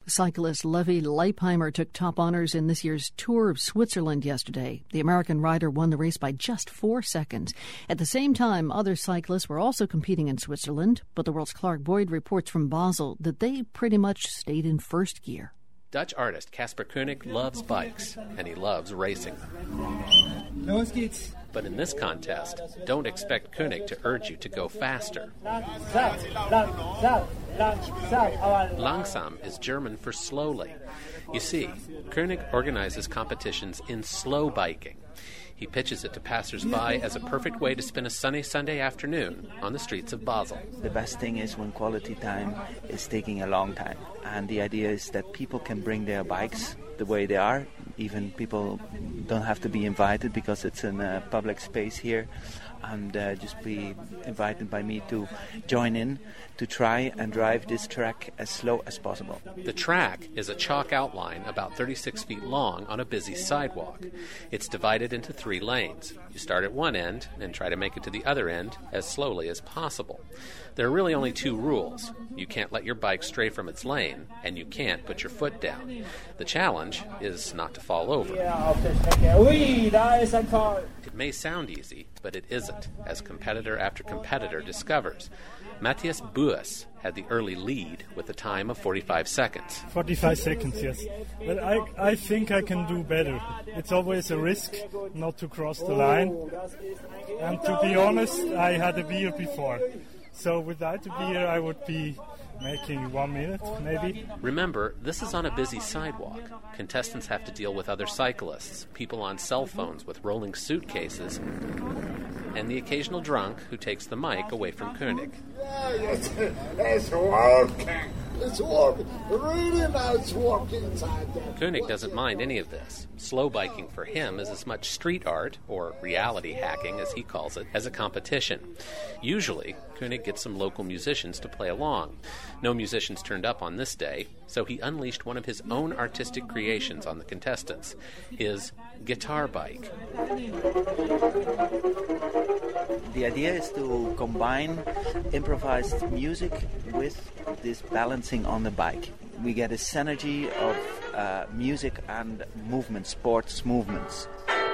Cyclist Levi Leipheimer took top honors in this year's Tour of Switzerland yesterday. The American rider won the race by just 4 seconds. At the same time, other cyclists were also competing in Switzerland, but the world's Clark Boyd reports from Basel that they pretty much stayed in first gear. Dutch artist Casper Koenig loves bikes, and he loves racing them. Los geht's. But in this contest, don't expect Koenig to urge you to go faster. Langsam is German for slowly. You see, Koenig organizes competitions in slow biking. He pitches it to passers-by as a perfect way to spend a sunny Sunday afternoon on the streets of Basel. The best thing is when quality time is taking a long time. And the idea is that people can bring their bikes the way they are. Even people don't have to be invited because it's in a public space here. And just be invited by me to join in to try and drive this track as slow as possible. The track is a chalk outline about 36 feet long on a busy sidewalk. It's divided into 3 lanes. You start at one end and try to make it to the other end as slowly as possible. There are really only 2 rules. You can't let your bike stray from its lane, and you can't put your foot down. The challenge is not to fall over. It may sound easy, but it isn't, as competitor after competitor discovers. Matthias Bues had the early lead with a time of 45 seconds. 45 seconds, yes. But I think I can do better. It's always a risk not to cross the line. And to be honest, I had a beer before. So without a beer, I would be making 1 minute, maybe. Remember, this is on a busy sidewalk. Contestants have to deal with other cyclists, people on cell phones with rolling suitcases, and the occasional drunk who takes the mic away from Koenig. It's working. It's working. Really now it's working time. Koenig doesn't mind any of this. Slow biking for him is as much street art, or reality hacking as he calls it, as a competition. Usually, Koenig gets some local musicians to play along. No musicians turned up on this day, so he unleashed one of his own artistic creations on the contestants, his guitar bike. The idea is to combine improvised music with this balancing on the bike. We get a synergy of music and movement, sports movements.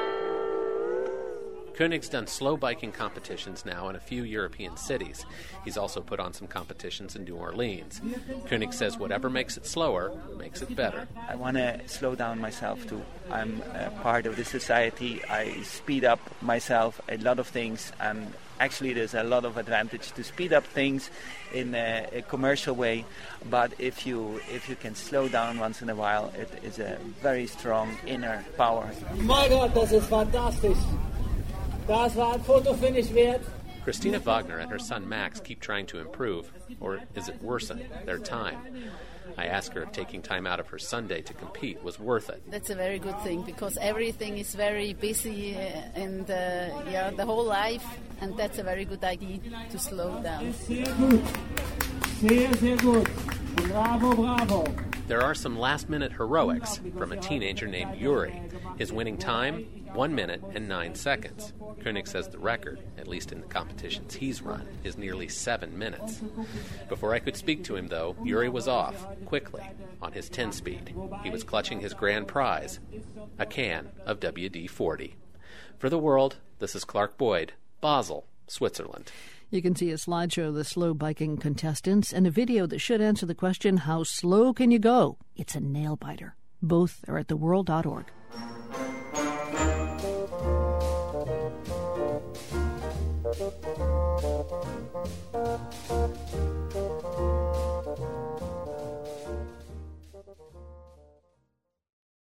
Koenig's done slow biking competitions now in a few European cities. He's also put on some competitions in New Orleans. Koenig says whatever makes it slower makes it better. I want to slow down myself too. I'm a part of the society. I speed up myself a lot of things, and actually there's a lot of advantage to speed up things in a commercial way. But if you can slow down once in a while, it is a very strong inner power. Mein Gott, das ist fantastisch. Das war ein Fotofinish wert. Christina Wagner and her son Max keep trying to improve, or is it worsen, their time. I asked her if taking time out of her Sunday to compete was worth it. That's a very good thing, because everything is very busy and the whole life, and that's a very good idea to slow down. Sehr gut. Sehr gut. Bravo, bravo. There are some last-minute heroics from a teenager named Yuri. His winning time, 1 minute and 9 seconds. Koenig says the record, at least in the competitions he's run, is nearly 7 minutes. Before I could speak to him, though, Yuri was off, quickly, on his 10-speed. He was clutching his grand prize, a can of WD-40. For The World, this is Clark Boyd, Basel, Switzerland. You can see a slideshow of the slow biking contestants and a video that should answer the question, how slow can you go? It's a nail-biter. Both are at theworld.org.